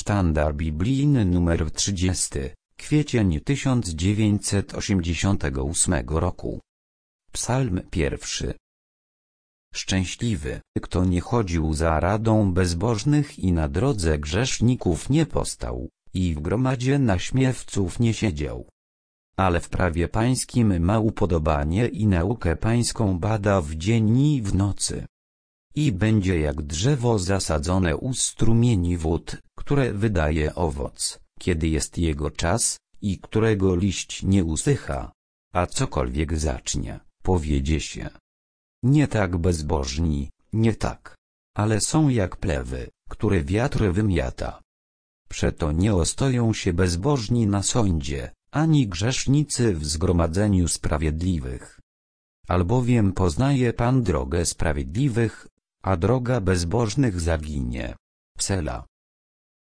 Sztandar biblijny nr 30, kwiecień 1988 roku. Psalm 1. Szczęśliwy, kto nie chodził za radą bezbożnych i na drodze grzeszników nie postał, i w gromadzie naśmiewców nie siedział. Ale w prawie pańskim ma upodobanie i naukę pańską bada w dzień i w nocy. I będzie jak drzewo zasadzone u strumieni wód, które wydaje owoc, kiedy jest jego czas, i którego liść nie usycha. A cokolwiek zacznie, powiedzie się. Nie tak bezbożni, nie tak. Ale są jak plewy, które wiatr wymiata. Przeto nie ostoją się bezbożni na sądzie, ani grzesznicy w zgromadzeniu sprawiedliwych. Albowiem poznaje Pan drogę sprawiedliwych, a droga bezbożnych zaginie. Sela.